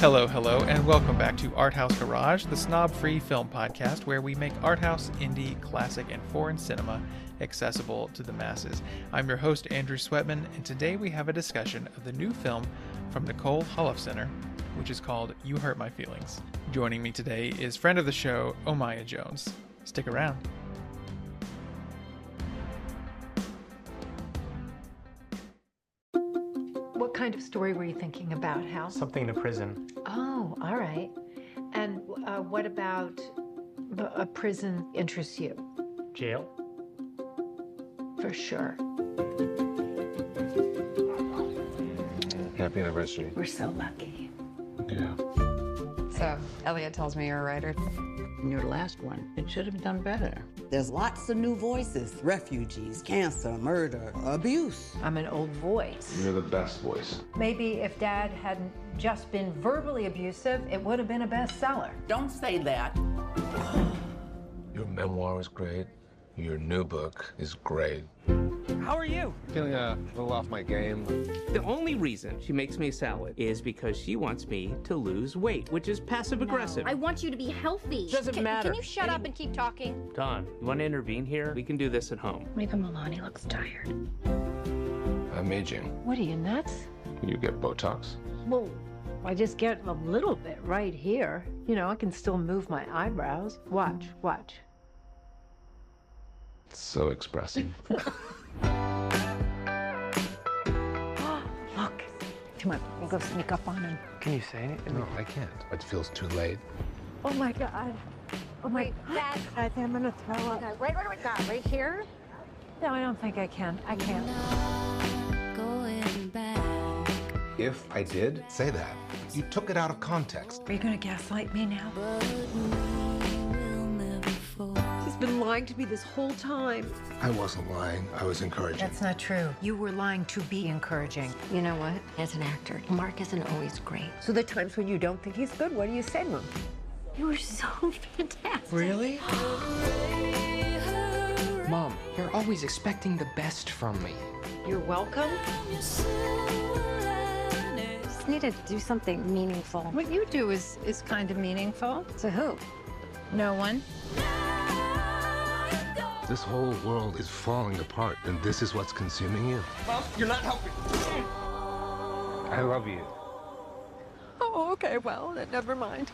Hello, and welcome back to Art House Garage, the snob-free film podcast where we make art house, indie, classic, and foreign cinema accessible to the masses. I'm your host, Andrew Sweatman, and today we have a discussion of the new film from Nicole Holofcener, which is called You Hurt My Feelings. Joining me today is friend of the show, Omaya Jones. Stick around. What kind of story were you thinking about, Hal? Something in a prison. Oh, all right. And what about a prison interests you? Jail? For sure. Happy anniversary. We're so lucky. Yeah. So, Elliot tells me you're a writer. Your last one, it should have done better. There's lots of new voices. Refugees, cancer, murder, abuse. I'm an old voice. You're the best voice. Maybe if Dad hadn't just been verbally abusive, it would have been a bestseller. Don't say that. Your memoir was great. Your new book is great. How are you? Feeling a little off my game. The only reason she makes me a salad is because she wants me to lose weight, which is passive-aggressive. I want you to be healthy. Doesn't matter. Can you shut up and keep talking? Don, you want to intervene here? We can do this at home. Maybe Milani looks tired. I'm aging. What are you, nuts? You get Botox? Well, I just get a little bit right here. You know, I can still move my eyebrows. Watch. It's so expressive. Look. Come on, we'll go sneak up on him. Can you say anything? No, I can't. It feels too late. Oh my God. Oh my Dad. God, I'm gonna throw up. Right, God, right here. No, I don't think I can. I can't. If I did say that, you took it out of context. Are you gonna gaslight me now? He's been lying to me this whole time. I wasn't lying. I was encouraging. That's not true. You were lying to be encouraging. You know what? As an actor, Mark isn't always great. So the times when you don't think he's good, what do you say to him? You were so fantastic. Really? Mom, you're always expecting the best from me. You're welcome. Just need to do something meaningful. What you do is kind of meaningful. To who? No one. This whole world is falling apart, and this is what's consuming you. Mom, you're not helping. I love you. Oh, okay, well, then never mind.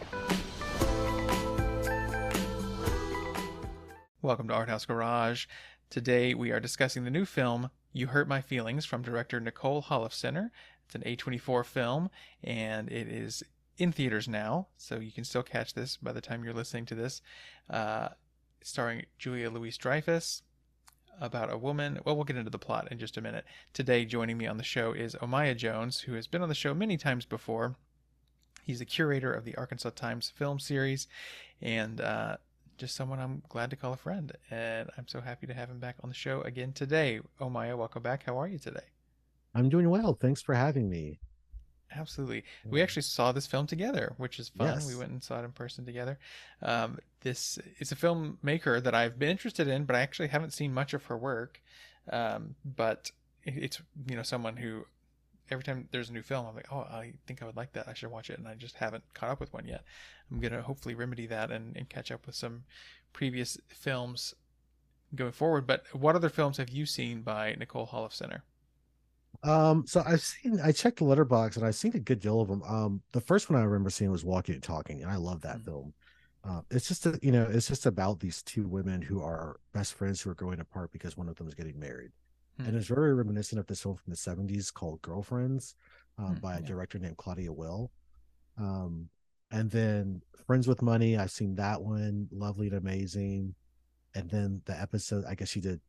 Welcome to Art House Garage. Today we are discussing the new film, You Hurt My Feelings, from director Nicole Holofcener. It's an A24 film, and it is in theaters now, so you can still catch this by the time you're listening to this. Starring Julia Louis-Dreyfus, about a woman. Well, we'll get into the plot in just a minute. Today, joining me on the show is Omaya Jones, who has been on the show many times before. He's the curator of the Arkansas Times film series, and just someone I'm glad to call a friend. And I'm so happy to have him back on the show again today. Omaya, welcome back. How are you today? I'm doing well. Thanks for having me. Absolutely. We actually saw this film together, which is fun. Yes. We went and saw it in person together. This is a filmmaker that I've been interested in, but I actually haven't seen much of her work. But it's, someone who every time there's a new film, I'm like, oh, I think I would like that. I should watch it. And I just haven't caught up with one yet. I'm going to hopefully remedy that and catch up with some previous films going forward. But what other films have you seen by Nicole Holofcener? So I checked the letterbox and I've seen a good deal of them. The first one I remember seeing was Walking and Talking, and I love that film. It's just it's just about these two women who are best friends who are growing apart because one of them is getting married. And it's very reminiscent of this film from the 70s called Girlfriends, by a director named Claudia Will. And then Friends with Money, I've seen that one, Lovely and Amazing. And then the episode, I guess she did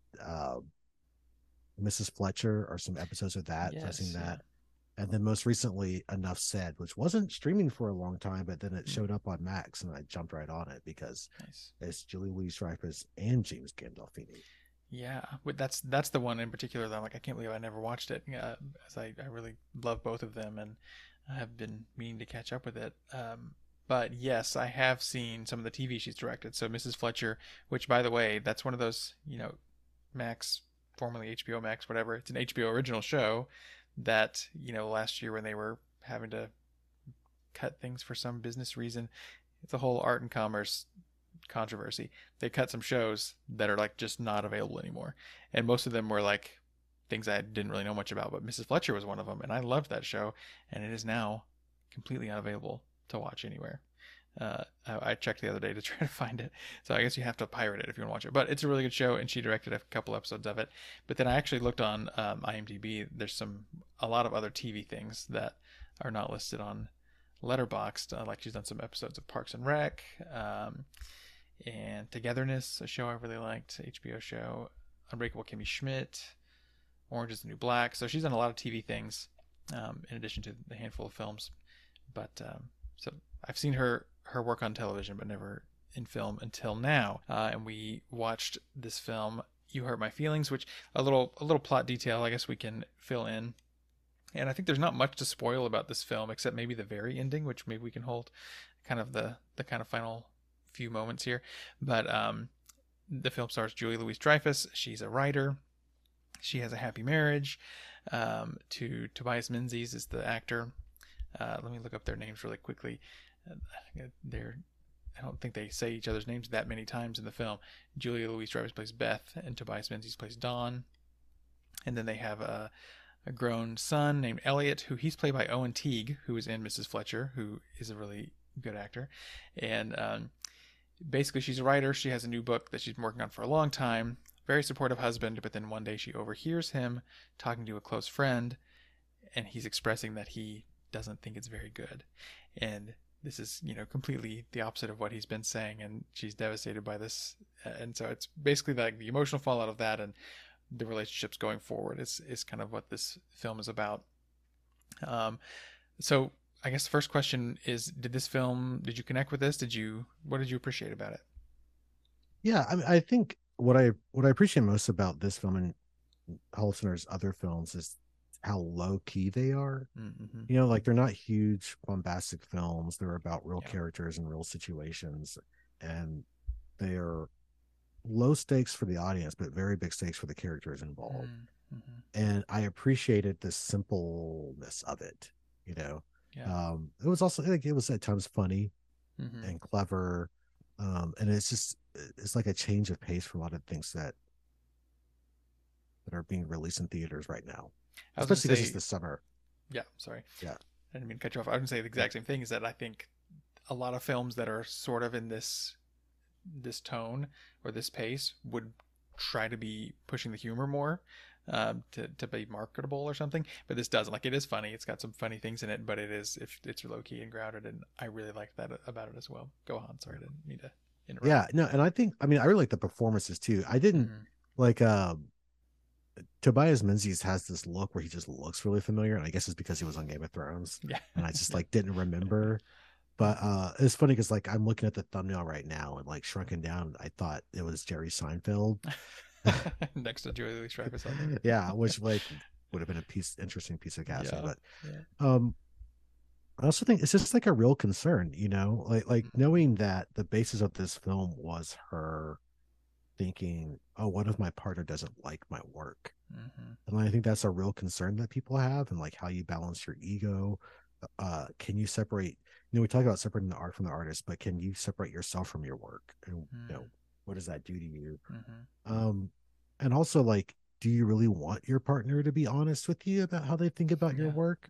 Mrs. Fletcher, or some episodes of that. Yes, I've seen that. And then most recently, Enough Said, which wasn't streaming for a long time, but then it showed up on Max, and I jumped right on it because it's Julie Louis-Dreyfus and James Gandolfini. Yeah, but that's the one in particular that I'm like, I can't believe I never watched it, as I really love both of them, and I have been meaning to catch up with it. But yes, I have seen some of the TV she's directed. So Mrs. Fletcher, which, by the way, that's one of those, Max, formerly HBO Max, whatever. It's an HBO original show that, last year when they were having to cut things for some business reason. It's a whole art and commerce controversy. They cut some shows that are like just not available anymore, and most of them were like things I didn't really know much about, but Mrs. Fletcher was one of them, and I loved that show, and it is now completely unavailable to watch anywhere. I checked the other day to try to find it, so I guess you have to pirate it if you want to watch it, but it's a really good show, and she directed a couple episodes of it. But then I actually looked on IMDb. There's a lot of other TV things that are not listed on Letterboxd, like she's done some episodes of Parks and Rec, and Togetherness, a show I really liked, HBO show, Unbreakable Kimmy Schmidt, Orange is the New Black. So she's done a lot of TV things, in addition to the handful of films. But so I've seen her work on television, but never in film until now. And we watched this film, You Hurt My Feelings, which a little plot detail I guess we can fill in. And I think there's not much to spoil about this film, except maybe the very ending, which maybe we can hold kind of the kind of final few moments here. But the film stars Julia Louis-Dreyfus. She's a writer. She has a happy marriage. To Tobias Menzies is the actor. Let me look up their names really quickly. I don't think they say each other's names that many times in the film. Julia Louis-Dreyfus plays Beth, and Tobias Menzies plays Dawn. And then they have a grown son named Elliot, who he's played by Owen Teague, who is in Mrs. Fletcher, who is a really good actor. And basically, she's a writer. She has a new book that she's been working on for a long time. Very supportive husband, but then one day she overhears him talking to a close friend, and he's expressing that he doesn't think it's very good. And this is, completely the opposite of what he's been saying, and she's devastated by this. And so it's basically like the emotional fallout of that and the relationships going forward is kind of what this film is about. So I guess the first question is, did you connect with this? What did you appreciate about it? Yeah, I mean, I think what I appreciate most about this film and Holofcener's other films is how low key they are. Mm-hmm. Like they're not huge bombastic films. They're about real characters and real situations, and they are low stakes for the audience, but very big stakes for the characters involved. Mm-hmm. And I appreciated the simpleness of it. Yeah. It was also like, it was at times funny mm-hmm. and clever, and it's like a change of pace for a lot of things that are being released in theaters right now, especially because it's the summer. Yeah, sorry. Yeah, I didn't mean to cut you off. I was going to say the exact same thing, is that I think a lot of films that are sort of in this tone or this pace would try to be pushing the humor more, to be marketable or something, but this doesn't. Like, it is funny, it's got some funny things in it, but it's low-key and grounded, and I really like that about it as well. Go on, sorry, I didn't mean to interrupt. Yeah, no, and I really like the performances too. I didn't like Tobias Menzies has this look where he just looks really familiar, and I guess it's because he was on Game of Thrones. Yeah. And I just like didn't remember. But it's funny because like I'm looking at the thumbnail right now, and like shrunken down, I thought it was Jerry Seinfeld next to Julia Louis-Dreyfus. Yeah, which like would have been a interesting piece of casting. Yeah. But I also think it's just like a real concern, like knowing that the basis of this film was her thinking, oh, what if my partner doesn't like my work? Mm-hmm. And I think that's a real concern that people have, and like how you balance your ego. Can you separate, we talk about separating the art from the artist, but can you separate yourself from your work? And what does that do to you? Mm-hmm. And also, like, do you really want your partner to be honest with you about how they think about your work?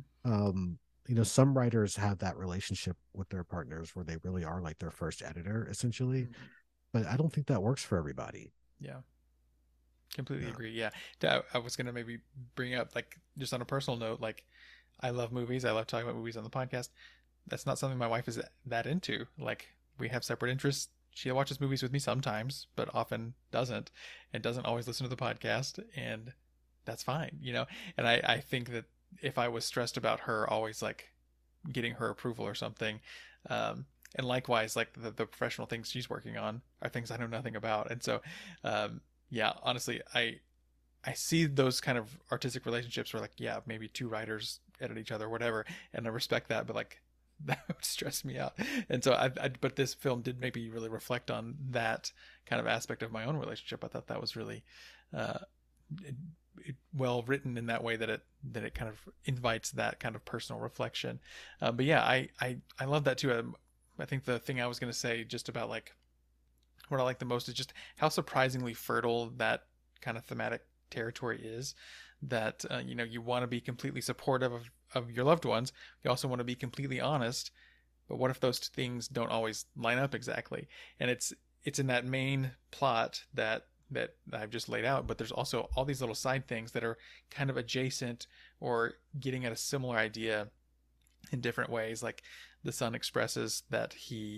Some writers have that relationship with their partners where they really are like their first editor, essentially. Mm-hmm. But I don't think that works for everybody. Yeah. Completely agree. Yeah. I was going to maybe bring up, like, just on a personal note, like, I love movies. I love talking about movies on the podcast. That's not something my wife is that into. Like, we have separate interests. She watches movies with me sometimes, but often doesn't, and doesn't always listen to the podcast. And that's fine, And I think that if I was stressed about her always like getting her approval or something, and likewise, like the professional things she's working on are things I know nothing about. And so, yeah, honestly, I see those kind of artistic relationships where, like, yeah, maybe two writers edit each other or whatever, and I respect that, but like, that would stress me out. And so but this film did make me really reflect on that kind of aspect of my own relationship. I thought that was really well written in that way that it kind of invites that kind of personal reflection. But yeah, I love that too. I think the thing I was going to say just about like what I like the most is just how surprisingly fertile that kind of thematic territory is. That you know, you want to be completely supportive of your loved ones. You also want to be completely honest. But what if those things don't always line up exactly? And it's in that main plot that I've just laid out, but there's also all these little side things that are kind of adjacent or getting at a similar idea in different ways. Like the son expresses that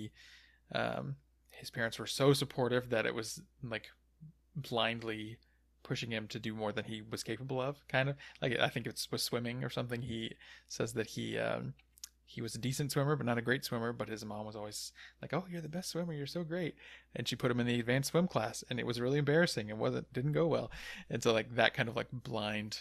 his parents were so supportive that it was like blindly pushing him to do more than he was capable of, kind of like, I think it was swimming or something. He says that he was a decent swimmer, but not a great swimmer. But his mom was always like, "Oh, you're the best swimmer. You're so great." And she put him in the advanced swim class, and it was really embarrassing. It didn't go well. And so like that kind of like blind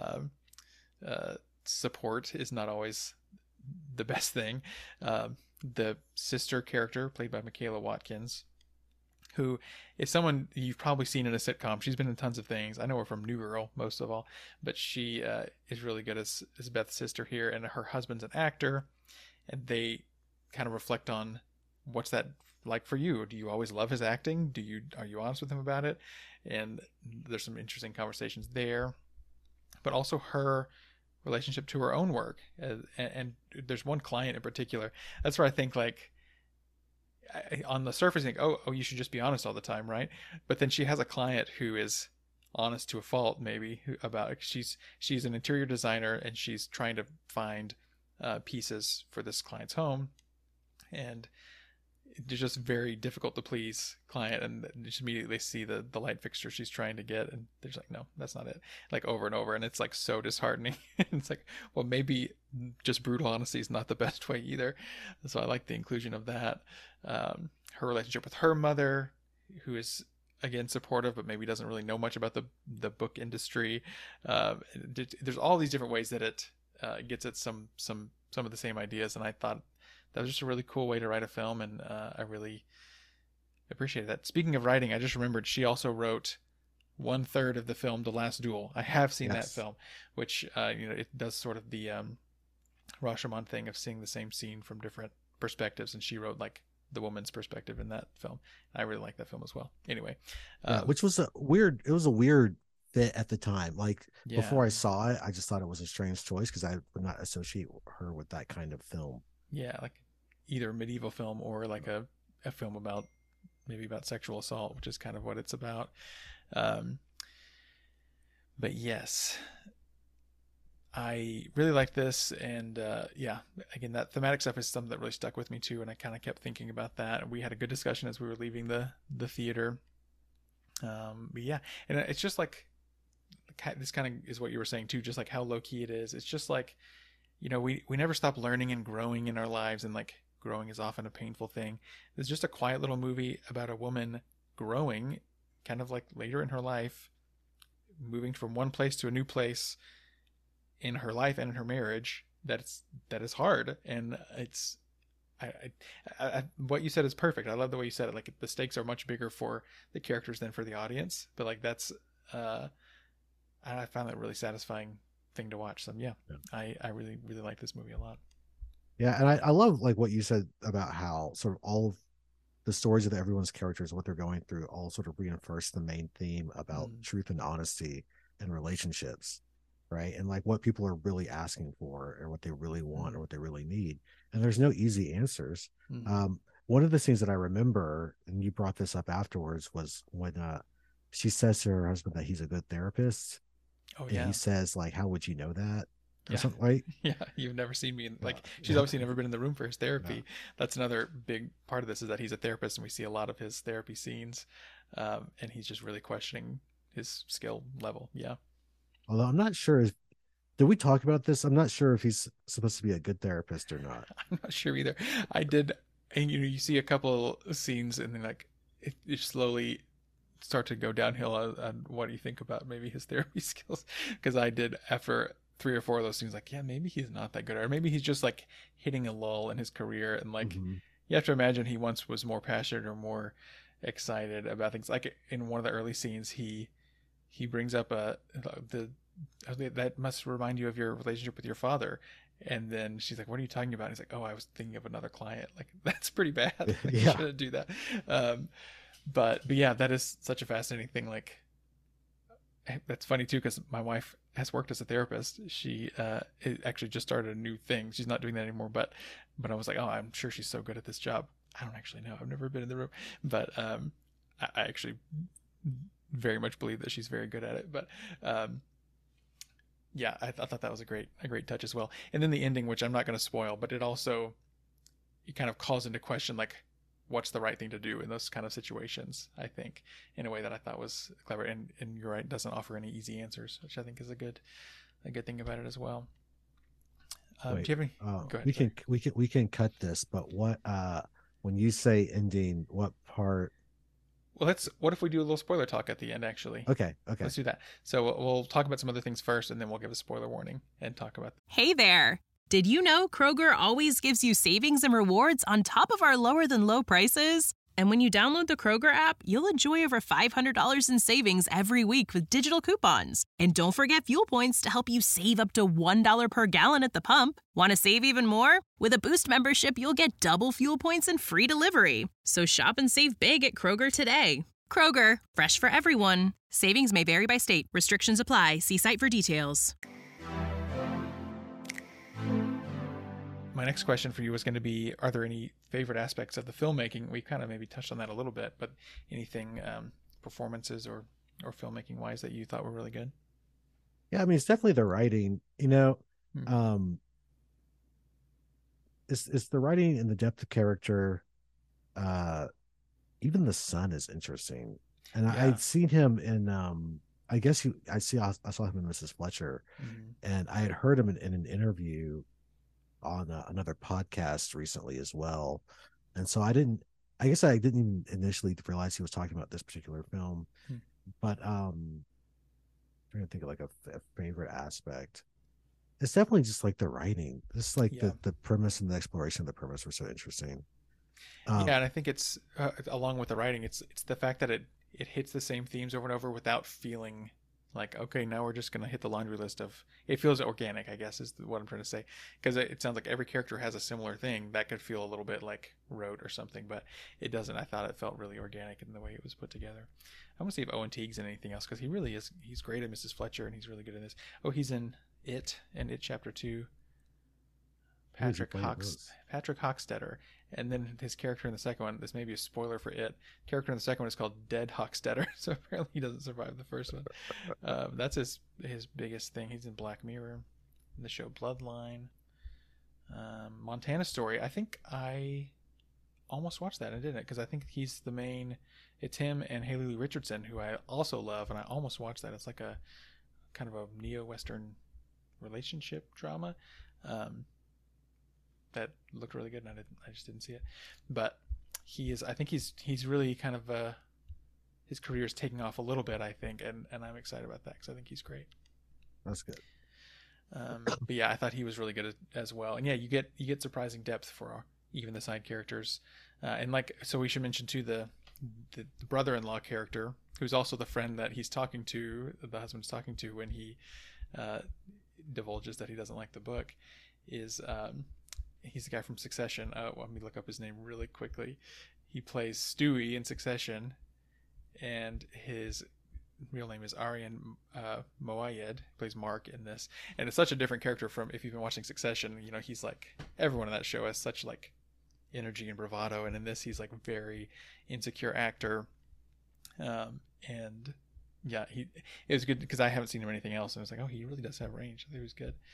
support is not always the best thing. The sister character, played by Michaela Watkins, who is someone you've probably seen in a sitcom. She's been in tons of things. I know her from New Girl most of all, but she is really good as Beth's sister here, and her husband's an actor. And they kind of reflect on what's that like for you. Do you always love his acting? Are you honest with him about it? And there's some interesting conversations there, but also her relationship to her own work. And there's one client in particular. That's where I think like on the surface, you think, oh, you should just be honest all the time, right? But then she has a client who is honest to a fault, maybe, about she's an interior designer, and she's trying to find pieces for this client's home, and it's just very difficult to please client, and just immediately see the light fixture she's trying to get, and they're just like, no, that's not it, like over and over, and it's like so disheartening. It's like, well, maybe just brutal honesty is not the best way either. So I like the inclusion of that. Her relationship with her mother, who is again supportive, but maybe doesn't really know much about the book industry. There's all these different ways that it gets at some of the same ideas, and I thought that was just a really cool way to write a film, and I really appreciated that. Speaking of writing, I just remembered she also wrote 1/3 of the film The Last Duel. I have seen that film, which it does sort of the Rashomon thing of seeing the same scene from different perspectives, and she wrote like the woman's perspective in that film. I really like that film as well. Anyway, which was a weird fit at the time. Like before I saw it, I just thought it was a strange choice because I would not associate her with that kind of film. Yeah, like either a medieval film or like a film about sexual assault, which is kind of what it's about. But yes, I really like this, and again, that thematic stuff is something that really stuck with me too, and I kind of kept thinking about that. And we had a good discussion as we were leaving the theater. But yeah, and it's just like this kind of is what you were saying too, just like how low key it is. It's just like, we never stop learning and growing in our lives, and like growing is often a painful thing. It's just a quiet little movie about a woman growing, kind of like later in her life, moving from one place to a new place in her life and in her marriage. That is hard, and it's what you said is perfect. I love the way you said it. Like the stakes are much bigger for the characters than for the audience, but like that's I found that really satisfying thing to watch. So yeah. I really, really like this movie a lot. Yeah, and I love like what you said about how sort of all of the stories of everyone's characters, what they're going through, all sort of reinforce the main theme about truth and honesty and relationships, right? And like what people are really asking for, or what they really want, or what they really need. And there's no easy answers. One of the things that I remember, and you brought this up afterwards, was when she says to her husband that he's a good therapist. Oh yeah. And he says like, "How would you know that?" Or something, right? Yeah, you've never seen me. She's obviously never been in the room for his therapy. Yeah. That's another big part of this, is that he's a therapist, and we see a lot of his therapy scenes, and he's just really questioning his skill level. Yeah. Although I'm not sure, did we talk about this? I'm not sure if he's supposed to be a good therapist or not. I'm not sure either. I did, and you see a couple of scenes, and then like it slowly start to go downhill on what do you think about maybe his therapy skills, because I did, after 3 or 4 of those things, like, yeah, maybe he's not that good, or maybe he's just like hitting a lull in his career, and like you have to imagine he once was more passionate or more excited about things. Like in one of the early scenes, he he brings up that must remind you of your relationship with your father. And then she's like, what are you talking about? And he's like, oh, I was thinking of another client. Like, that's pretty bad. Like, Yeah. You shouldn't do that. But yeah, that is such a fascinating thing. Like, that's funny too, because my wife has worked as a therapist. She actually just started a new thing. She's not doing that anymore, but I was like, oh, I'm sure she's so good at this job. I don't actually know. I've never been in the room, but I actually very much believe that she's very good at it. But yeah, I thought that was a great touch as well. And then the ending, which I'm not going to spoil, but it kind of calls into question, like, what's the right thing to do in those kind of situations, I think, in a way that I thought was clever. And you're right, doesn't offer any easy answers, which I think is a good thing about it as well. Do you have any? Go ahead. We can cut this, but what when you say ending, what part? Well, what if we do a little spoiler talk at the end, actually? Okay. Let's do that. So we'll talk about some other things first, and then we'll give a spoiler warning and talk about. Hey there. Did you know Kroger always gives you savings and rewards on top of our lower than low prices? And when you download the Kroger app, you'll enjoy over $500 in savings every week with digital coupons. And don't forget fuel points to help you save up to $1 per gallon at the pump. Want to save even more? With a Boost membership, you'll get double fuel points and free delivery. So shop and save big at Kroger today. Kroger, fresh for everyone. Savings may vary by state. Restrictions apply. See site for details. My next question for you was going to be, are there any favorite aspects of the filmmaking? We kind of maybe touched on that a little bit, but anything performances or filmmaking wise that you thought were really good? Yeah, I mean, it's definitely the writing, it's the writing and the depth of character. Even the son is interesting. And Yeah. I'd seen him in I saw him in Mrs. Fletcher, and I had heard him in an interview on another podcast recently as well. And so I didn't even initially realize he was talking about this particular film. But I'm trying to think of like a favorite aspect. It's definitely just like the writing. It's like the premise and the exploration of the premise were so interesting. And I think it's along with the writing, it's the fact that it hits the same themes over and over without feeling like, okay, now we're just going to hit the laundry list of, it feels organic, I guess is what I'm trying to say. Because it sounds like every character has a similar thing that could feel a little bit like rote or something, but it doesn't. I thought it felt really organic in the way it was put together. I want to see if Owen Teague's in anything else, because he really is. He's great at Mrs. Fletcher, and he's really good in this. Oh, he's in It and It Chapter 2. Patrick Hockstetter. And then his character in the second one, this may be a spoiler for It, character in the second one is called Dead Hockstetter, so apparently he doesn't survive the first one. That's his biggest thing. He's in Black Mirror, in the show Bloodline, Montana Story. I think I almost watched that and didn't, because I think he's the main. It's him and Haley Lee Richardson, who I also love, and I almost watched that. It's like a kind of a neo-Western relationship drama. That looked really good, and I just didn't see it. But I think he's really kind of his career is taking off a little bit, I think, and I'm excited about that because I think he's great. That's good. But yeah, I thought he was really good as well. And yeah, you get surprising depth for even the side characters, and so we should mention too the brother-in-law character, who's also the friend that he's talking to, the husband's talking to when he divulges that he doesn't like the book, is. He's the guy from Succession. Let me look up his name really quickly. He plays Stewie in Succession, and his real name is Arian Moayed. He plays Mark in this, and it's such a different character from if you've been watching Succession. He's like, everyone in that show has such like energy and bravado, and in this he's like a very insecure actor. And yeah, it was good because I haven't seen him in anything else, and I was like, oh, he really does have range. I think he was good.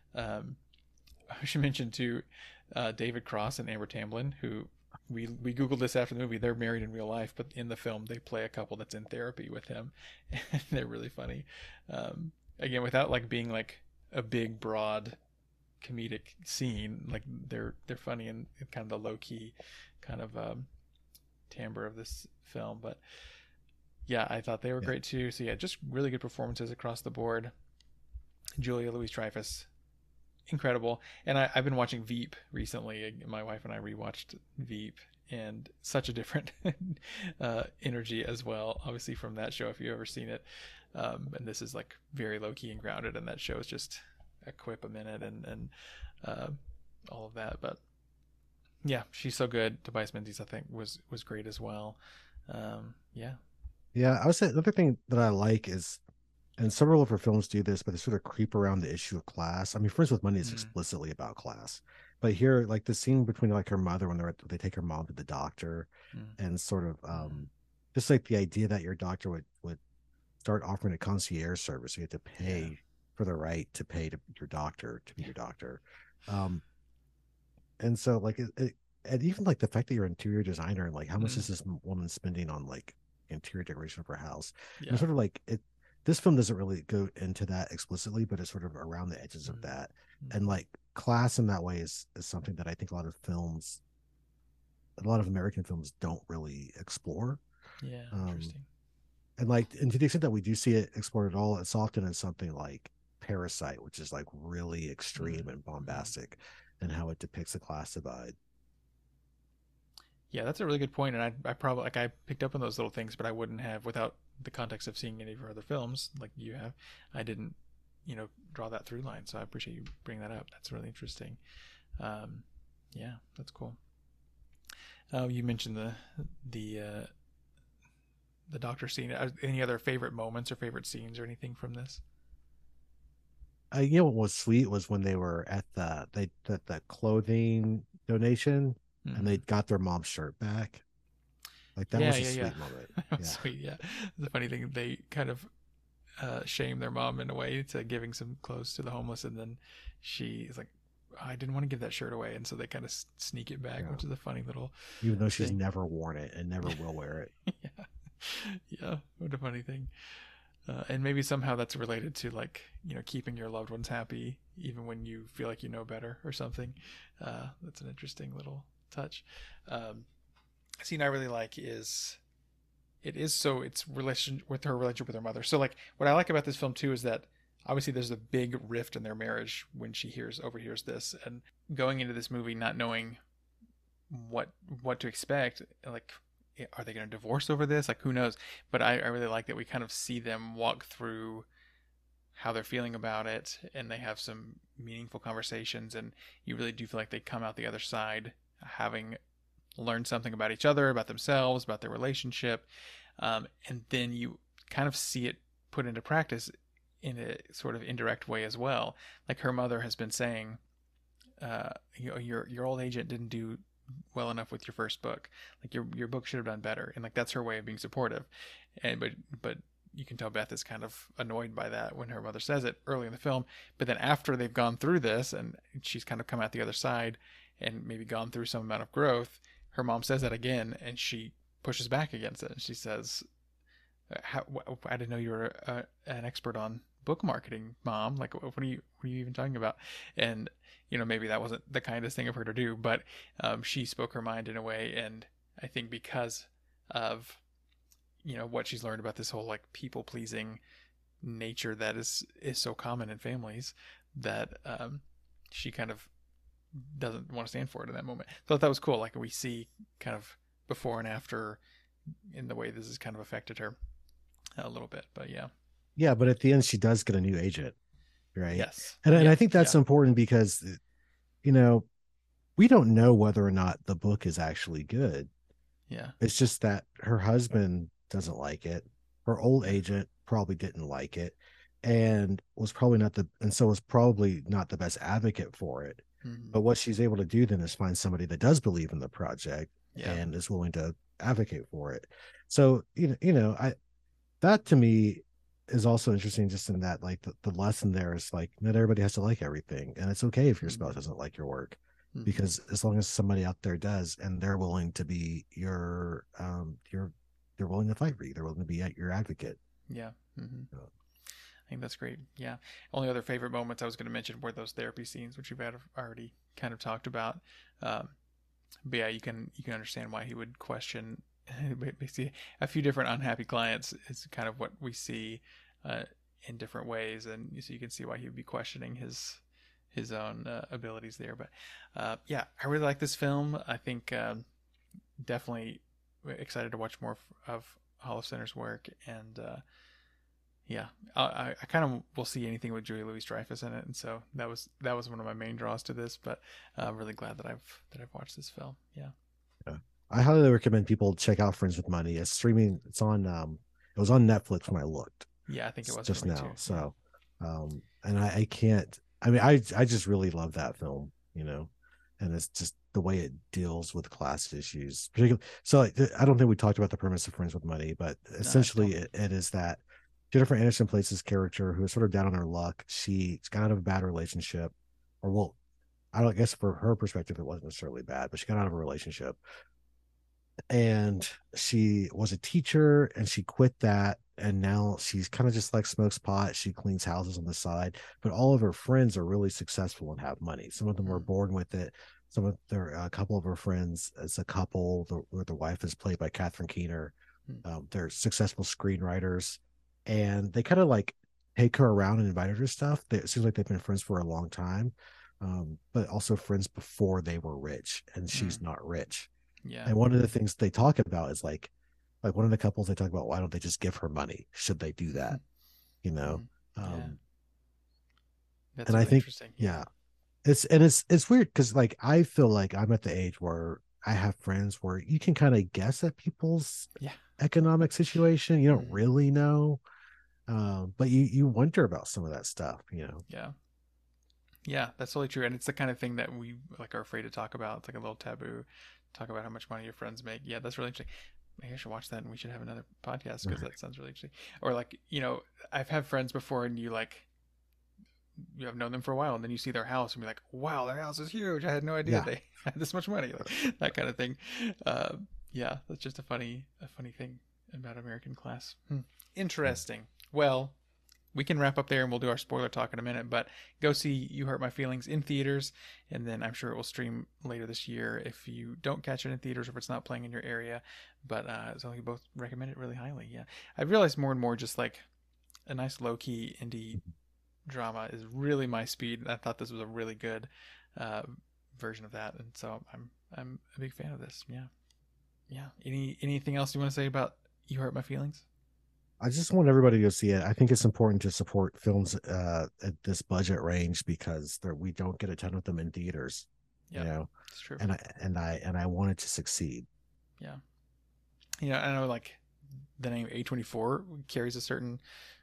I should mention too, David Cross and Amber Tamblyn, who we Googled this after the movie. They're married in real life, but in the film they play a couple that's in therapy with him, and they're really funny. Again, without like being like a big, broad, comedic scene, like they're funny in kind of the low key kind of timbre of this film. But yeah, I thought they were great too. So yeah, just really good performances across the board. Julia Louis-Dreyfus, incredible. And I've been watching Veep recently. My wife and I rewatched Veep, and such a different energy as well, obviously, from that show if you've ever seen it. And this is like very low key and grounded, and that show is just a quip a minute and all of that. But yeah, she's so good. Tobias Menzies, I think, was great as well. Yeah. Yeah, I would say another thing that I like is, and several of her films do this, but they sort of creep around the issue of class. I mean, Friends with Money is explicitly about class, but here, like the scene between like her mother when they take her mom to the doctor, and sort of just like the idea that your doctor would start offering a concierge service, so you have to pay for the right to pay to your doctor to be your doctor, and so like and even like the fact that you're an interior designer and like how much is this woman spending on like interior decoration of her house, and sort of like it. This film doesn't really go into that explicitly, but it's sort of around the edges of that. And like class in that way is something that I think a lot of American films don't really explore. Yeah, interesting. And to the extent that we do see it explored at all, it's often in something like Parasite, which is like really extreme and bombastic, and how it depicts a class divide. Yeah, that's a really good point, and I probably I picked up on those little things, but I wouldn't have without the context of seeing any of her other films like you have. I didn't, draw that through line, so I appreciate you bringing that up. That's really interesting. Yeah, that's cool. You mentioned the doctor scene. Any other favorite moments or favorite scenes or anything from this? What was sweet was when they were at the clothing donation. And they got their mom's shirt back. Like that was a sweet moment. That was sweet, yeah. The funny thing, they kind of shame their mom in a way to giving some clothes to the homeless, and then she is like, I didn't want to give that shirt away, and so they kind of sneak it back, which is a funny little even though she's never worn it and never will wear it. Yeah, what a funny thing. And maybe somehow that's related to like, keeping your loved ones happy even when you feel like you know better or something. That's an interesting little touch. A scene I really like is it's relation with her relationship with her mother. So like what I like about this film too is that obviously there's a big rift in their marriage when she overhears this, and going into this movie not knowing what to expect, like are they going to divorce over this? Like who knows? But I really like that we kind of see them walk through how they're feeling about it, and they have some meaningful conversations, and you really do feel like they come out the other side having learned something about each other, about themselves, about their relationship, and then you kind of see it put into practice in a sort of indirect way as well. Like her mother has been saying, your old agent didn't do well enough with your first book. Like your book should have done better, and like that's her way of being supportive. And but you can tell Beth is kind of annoyed by that when her mother says it early in the film. But then after they've gone through this and she's kind of come out the other side and maybe gone through some amount of growth, her mom says that again, and she pushes back against it. And she says, I didn't know you were an expert on book marketing, Mom. Like, what are you even talking about? And, maybe that wasn't the kindest thing of her to do, but she spoke her mind in a way. And I think because of, what she's learned about this whole like people pleasing nature that is so common in families, that she kind of doesn't want to stand for it in that moment. I thought that was cool. Like we see kind of before and after in the way this has kind of affected her a little bit, but yeah, but at the end she does get a new agent, right? Yes. And I think that's important because we don't know whether or not the book is actually good. Yeah, it's just that her husband doesn't like it, her old agent probably didn't like it, and was probably not the best advocate for it. But what she's able to do then is find somebody that does believe in the project and is willing to advocate for it. So, that to me is also interesting, just in that, like the lesson there is like, not everybody has to like everything. And it's okay if your spouse doesn't like your work, because as long as somebody out there does, and they're willing to be they're willing to fight for you. They're willing to be your advocate. Yeah. I think that's great. Yeah. Only other favorite moments I was going to mention were those therapy scenes, which we've already kind of talked about. But yeah, you can understand why he would question. Basically, a few different unhappy clients is kind of what we see in different ways, and so you can see why he would be questioning his own abilities there. But yeah, I really like this film. I think definitely excited to watch more of Holofcener's work. And yeah, I kind of will see anything with Julia Louis-Dreyfus in it, and so that was one of my main draws to this. But I'm really glad that I've watched this film. Yeah. I highly recommend people check out Friends with Money. It's streaming. It's on. It was on Netflix when I looked. Yeah, I think it was just now. Too. So, and I can't. I mean, I just really love that film. You know, and it's just the way it deals with class issues. So, like, I don't think we talked about the premise of Friends with Money, but essentially, it is that Jennifer Aniston plays this character who is sort of down on her luck. She's got out of a bad relationship, or well, I don't guess for her perspective, it wasn't necessarily bad, but she got out of a relationship. And she was a teacher and she quit that, and now she's kind of just like smokes pot. She cleans houses on the side, but all of her friends are really successful and have money. Some of them were born with it. Some of their a couple of her friends as a couple, the wife is played by Catherine Keener. They're successful screenwriters, and they kind of like take her around and invite her to stuff. It seems like they've been friends for a long time, but also friends before they were rich, and she's not rich. Yeah. And one of the things they talk about is like one of the couples, they talk about, why don't they just give her money? Should they do that? You know? That's and really I think, interesting. it's weird because like, I feel like I'm at the age where I have friends where you can kind of guess at people's economic situation. You don't really know. But you wonder about some of that stuff, you know? Yeah, that's totally true. And it's the kind of thing that we like are afraid to talk about. It's like a little taboo. Talk about how much money your friends make. Yeah, that's really interesting. Maybe I should watch that, and we should have another podcast because that sounds really interesting. Or like, you know, I've had friends before, and you have known them for a while, and then you see their house and be like, wow, their house is huge. I had no idea they had this much money. Like, that kind of thing. Yeah, that's just a funny thing about American class. Interesting. Well, we can wrap up there and we'll do our spoiler talk in a minute, but go see You Hurt My Feelings in theaters, and then I'm sure it will stream later this year if you don't catch it in theaters or if it's not playing in your area. But so we both recommend it really highly. Yeah, I've realized more and more just like a nice low-key indie drama is really my speed. I thought this was a really good version of that, and so I'm a big fan of this. Yeah. Anything else you want to say about You Hurt My Feelings? I just want everybody to go see it. I think it's important to support films at this budget range because we don't get a ton of them in theaters. You know, it's true. And I want it to succeed. Yeah. You know, I know like the name A24 carries a certain,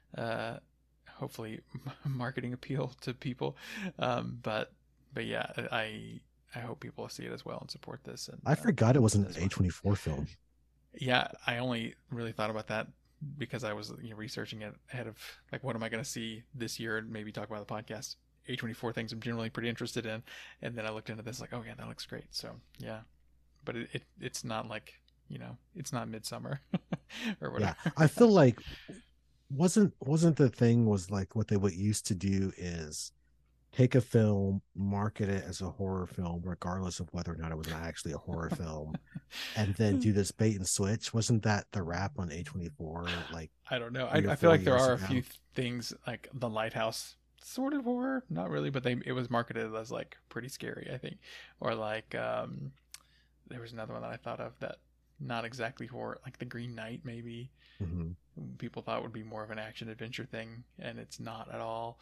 hopefully marketing appeal to people. But yeah, I hope people see it as well and support this. And I forgot it was an A24 film. Yeah, I only really thought about that because I was researching it ahead of like, what am I going to see this year and maybe talk about the podcast. A24 things I'm generally pretty interested in, and then I looked into this like, oh yeah, that looks great. So yeah, but it's not like, you know, it's not Midsummer or whatever. Yeah, I feel like wasn't the thing was like what they would used to do is take a film, market it as a horror film, regardless of whether or not it was actually a horror film, and then do this bait and switch. Wasn't that the rap on A24? Like, I don't know. I feel like there are a few things like The Lighthouse, sort of horror, not really, but it was marketed as like pretty scary, I think. Or like there was another one that I thought of that not exactly horror, like The Green Knight, maybe. People thought would be more of an action adventure thing, and it's not at all.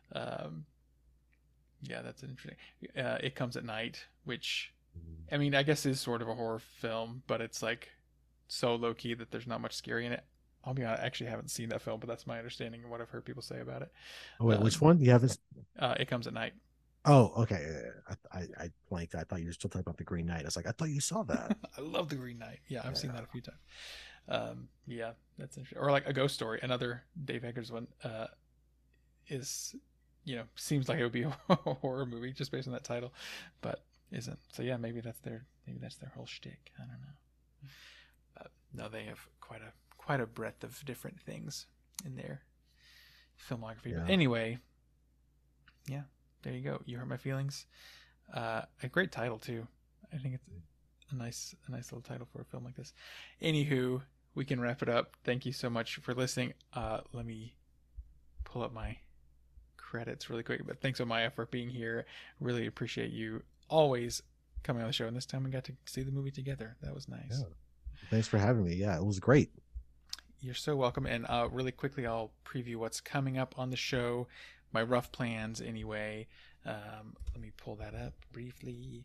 Yeah, that's interesting. It Comes at Night, which, I mean, I guess is sort of a horror film, but it's like so low key that there's not much scary in it. I'll be honest, I actually haven't seen that film, but that's my understanding of what I've heard people say about it. Oh wait, which one? You haven't? It Comes at Night. Oh, okay. I blanked. I thought you were still talking about The Green Knight. I was like, I thought you saw that. I love The Green Knight. Yeah, I've seen that a few times. Yeah, that's interesting. Or like A Ghost Story, another Dave Eggers one, is, you know, seems like it would be a horror movie just based on that title, but isn't. So yeah, maybe that's their whole shtick. I don't know. No, they have quite a breadth of different things in their filmography. Yeah. But anyway, yeah, there you go. You Hurt My Feelings. A great title too. I think it's a nice little title for a film like this. Anywho, we can wrap it up. Thank you so much for listening. Let me pull up my credits really quick, but thanks Amaya for being here. Really appreciate you always coming on the show, and this time we got to see the movie together. That was nice. Yeah. Thanks for having me. Yeah, it was great. You're so welcome. And really quickly, I'll preview what's coming up on the show, my rough plans anyway. Let me pull that up briefly.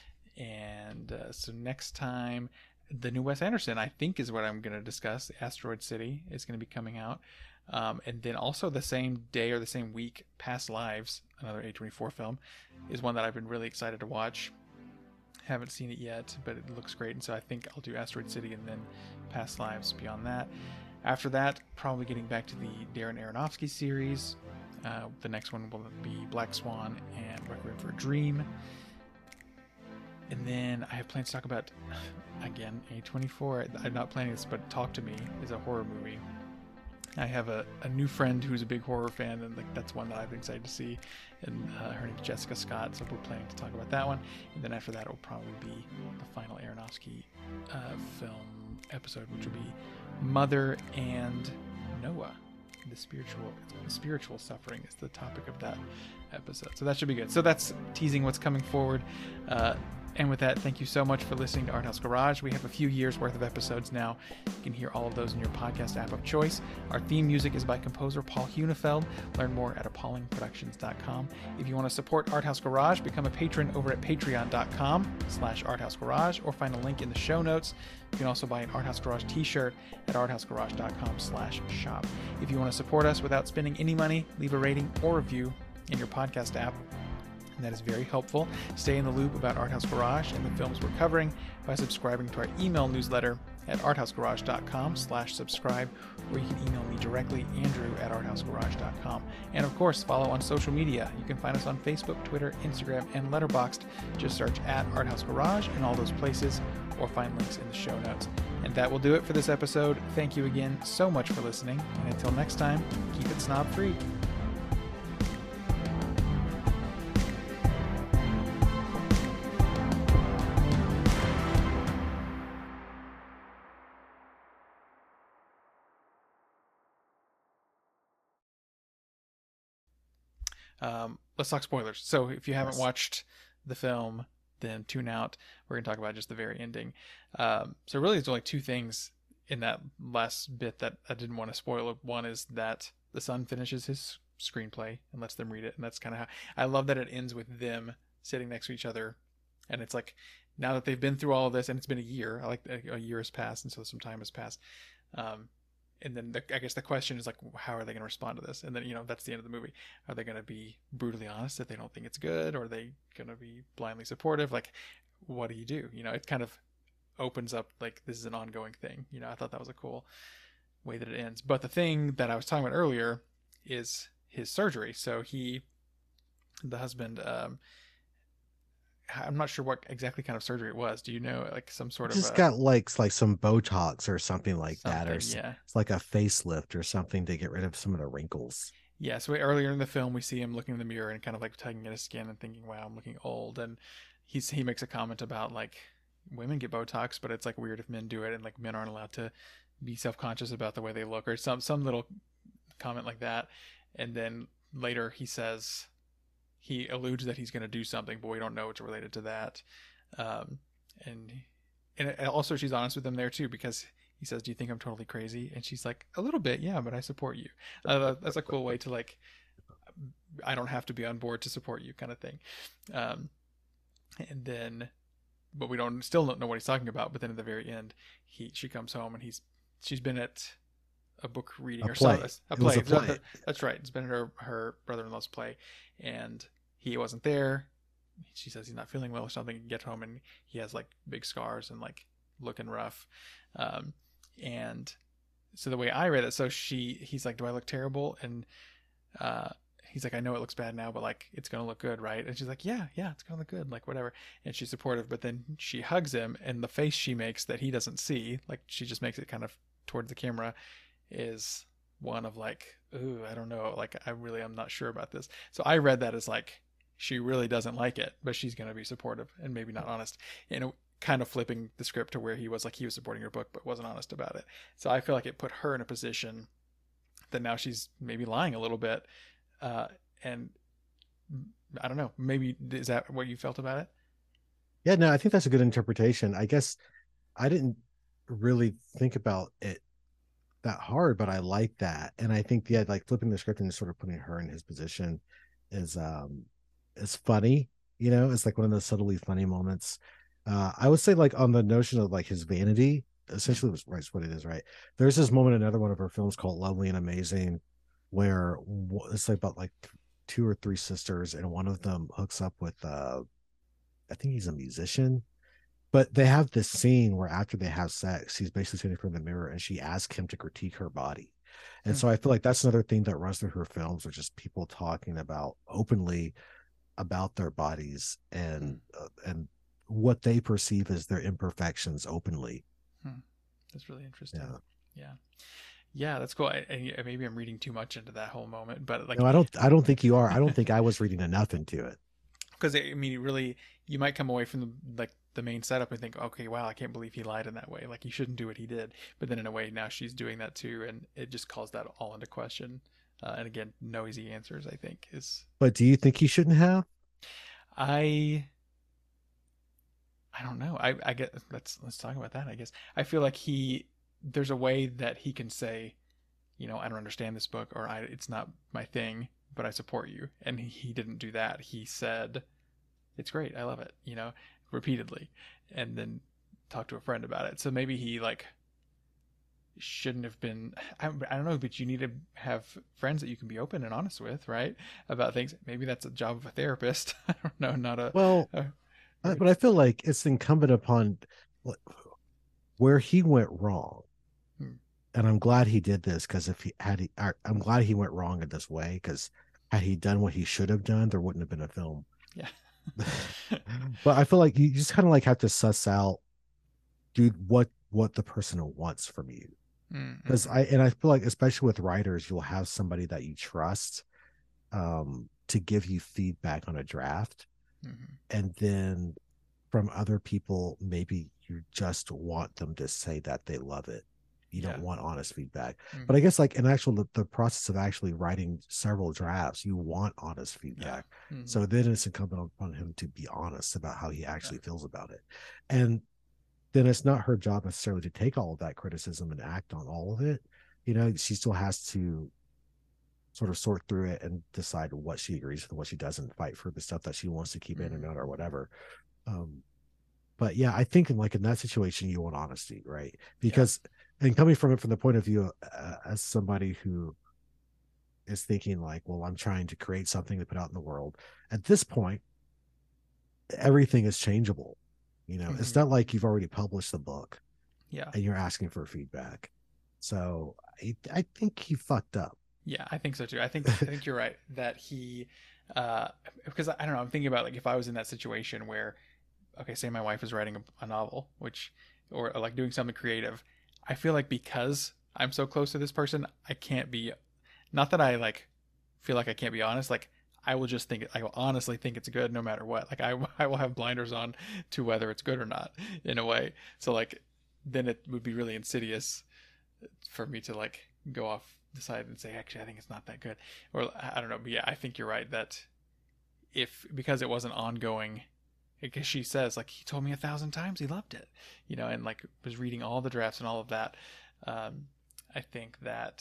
And so next time, the new Wes Anderson, I think, is what I'm going to discuss. Asteroid City is going to be coming out. And then also the same day or the same week, Past Lives, another A24 film, is one that I've been really excited to watch. Haven't seen it yet, but it looks great. And so I think I'll do Asteroid City and then Past Lives beyond that. After that, probably getting back to the Darren Aronofsky series. The next one will be Black Swan and Requiem for a Dream. And then I have plans to talk about, again, A24. I'm not planning this, but Talk to Me is a horror movie. I have a new friend who's a big horror fan, and like that's one that I've been excited to see. And her name's Jessica Scott, so we're planning to talk about that one. And then after that, it will probably be the final Aronofsky film episode, which will be Mother and Noah. The spiritual suffering is the topic of that episode. So that should be good. So that's teasing what's coming forward. And with that, thank you so much for listening to Art House Garage. We have a few years worth of episodes now. You can hear all of those in your podcast app of choice. Our theme music is by composer Paul Hunefeld. Learn more at appallingproductions.com. If you want to support Art House Garage, become a patron over at patreon.com/arthousegarage or find a link in the show notes. You can also buy an Art House Garage t-shirt at arthousegarage.com/shop. If you want to support us without spending any money, leave a rating or review in your podcast app. And that is very helpful. Stay in the loop about Art House Garage and the films we're covering by subscribing to our email newsletter at arthousegarage.com/subscribe, or you can email me directly, andrew@arthousegarage.com. And of course, follow on social media. You can find us on Facebook, Twitter, Instagram, and Letterboxd. Just search at Art House Garage in all those places, or find links in the show notes. And that will do it for this episode. Thank you again so much for listening. And until next time, keep it snob free. Let's talk spoilers. So if you haven't watched the film, then tune out. We're going to talk about just the very ending. So really, there's only two things in that last bit that I didn't want to spoil. One is that the son finishes his screenplay and lets them read it. And that's kind of how I love that it ends with them sitting next to each other. And it's like, now that they've been through all of this, and it's been a year, a year has passed, and so some time has passed. And then I guess the question is like, how are they going to respond to this? And then, that's the end of the movie. Are they going to be brutally honest that they don't think it's good? Or are they going to be blindly supportive? Like, what do you do? It kind of opens up like this is an ongoing thing. I thought that was a cool way that it ends. But the thing that I was talking about earlier is his surgery. So the husband, I'm not sure what exactly kind of surgery it was. Do you know, like some sort of just got like some Botox or something like that, or yeah, it's like a facelift or something to get rid of some of the wrinkles. Yeah. So earlier in the film, we see him looking in the mirror and kind of like tugging at his skin and thinking, "Wow, I'm looking old." And he makes a comment about like women get Botox, but it's like weird if men do it, and like men aren't allowed to be self-conscious about the way they look, or some little comment like that. And then later he alludes that he's going to do something, but we don't know it's related to that. And also she's honest with him there too, because he says, "Do you think I'm totally crazy?" And she's like, "A little bit, yeah, but I support you." That's a cool way to like, I don't have to be on board to support you kind of thing. And then, but we still don't know what he's talking about. But then at the very end, she comes home and she's been at a book reading or something. A play. That's right. It's been at her brother-in-law's play, and he wasn't there. She says he's not feeling well or something. You get home and he has like big scars and like looking rough. And so the way I read it, so he's like, "Do I look terrible?" And he's like, "I know it looks bad now, but like it's gonna look good, right?" And she's like, yeah, it's gonna look good, like whatever. And she's supportive, but then she hugs him, and the face she makes that he doesn't see, like she just makes it kind of towards the camera, is one of like, "Ooh, I don't know, like I'm not sure about this." So I read that as like, she really doesn't like it, but she's going to be supportive and maybe not honest, kind of flipping the script to where he was supporting her book, but wasn't honest about it. So I feel like it put her in a position that now she's maybe lying a little bit. And I don't know, maybe is that what you felt about it? Yeah, no, I think that's a good interpretation. I guess I didn't really think about it that hard, but I like that. And I think, yeah, like flipping the script and sort of putting her in his position is funny. You know, it's like one of those subtly funny moments. I would say, like, on the notion of like his vanity, essentially was right, what it is, right? There's this moment in another one of her films called Lovely and Amazing, where it's like about like two or three sisters, and one of them hooks up with I think he's a musician, but they have this scene where after they have sex, he's basically sitting in front of the mirror and she asks him to critique her body. And so I feel like that's another thing that runs through her films, are just people talking about openly about their bodies and what they perceive as their imperfections openly. That's really interesting. Yeah, that's cool. Maybe I'm reading too much into that whole moment, but like, no, I don't think you are. I don't think I was reading enough into it. Because I mean, really, you might come away from the main setup and think, okay, wow, I can't believe he lied in that way. Like, he shouldn't do what he did. But then in a way, now she's doing that too, and it just calls that all into question. And again, no easy answers, I think, is. But do you think he shouldn't have? I don't know. I get. Let's talk about that. I guess I feel like there's a way that he can say, I don't understand this book, or it's not my thing, but I support you. And he didn't do that. He said, it's great, I love it, repeatedly, and then talk to a friend about it. So maybe he like shouldn't have been, I don't know, but you need to have friends that you can be open and honest with, right? About things. Maybe that's a job of a therapist. I don't know, not a. Well, but I feel like it's incumbent upon where he went wrong. And I'm glad he did this, because I'm glad he went wrong in this way, because had he done what he should have done, there wouldn't have been a film. Yeah. But I feel like you just kind of like have to suss out, dude, what the person wants from you. Because I feel like, especially with writers, you'll have somebody that you trust to give you feedback on a draft. And then from other people, maybe you just want them to say that they love it. You don't want honest feedback. But I guess like in the process of actually writing several drafts, you want honest feedback. So then it's incumbent upon him to be honest about how he actually feels about it. And then it's not her job necessarily to take all of that criticism and act on all of it. She still has to sort of sort through it and decide what she agrees with and what she doesn't, fight for the stuff that she wants to keep in and out or whatever. But yeah, I think in that situation, you want honesty, right? Because and coming from it from the point of view as somebody who is thinking like, well, I'm trying to create something to put out in the world. At this point, everything is changeable. It's not like you've already published the book, and you're asking for feedback. So I think he fucked up. Yeah, I think so too. I think you're right that he, because I don't know, I'm thinking about like if I was in that situation where, okay, say my wife is writing a novel, or like doing something creative. I feel like because I'm so close to this person, I can't be, not that I like feel like I can't be honest. Like I will honestly think it's good no matter what. Like I will have blinders on to whether it's good or not in a way. So like, then it would be really insidious for me to like go off the side and say, actually, I think it's not that good. Or I don't know. But yeah, I think you're right that because it wasn't ongoing, because she says like he told me 1,000 times he loved it, and like was reading all the drafts and all of that. I think that,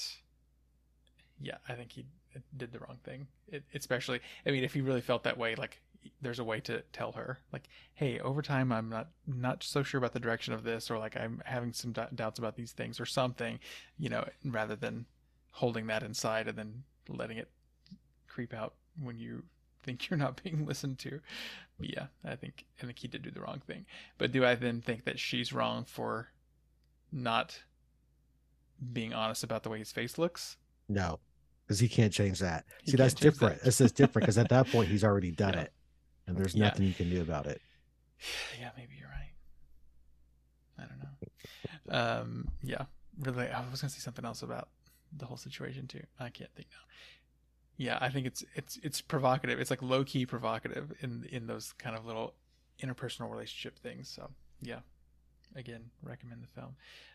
I think he did the wrong thing. Especially, I mean, if he really felt that way, like there's a way to tell her like, hey, over time, I'm not so sure about the direction of this, or like I'm having some doubts about these things or something, rather than holding that inside and then letting it creep out when you think you're not being listened to. But yeah, I think he did do the wrong thing. But do I then think that she's wrong for not being honest about the way his face looks? No, because he can't change that. See, that's different. This is different because at that point he's already done it, and there's nothing you can do about it. Yeah, maybe you're right. I don't know. Yeah, really. I was gonna say something else about the whole situation too. I can't think now. Yeah, I think it's provocative. It's like low key provocative in those kind of little interpersonal relationship things. So yeah, again, recommend the film.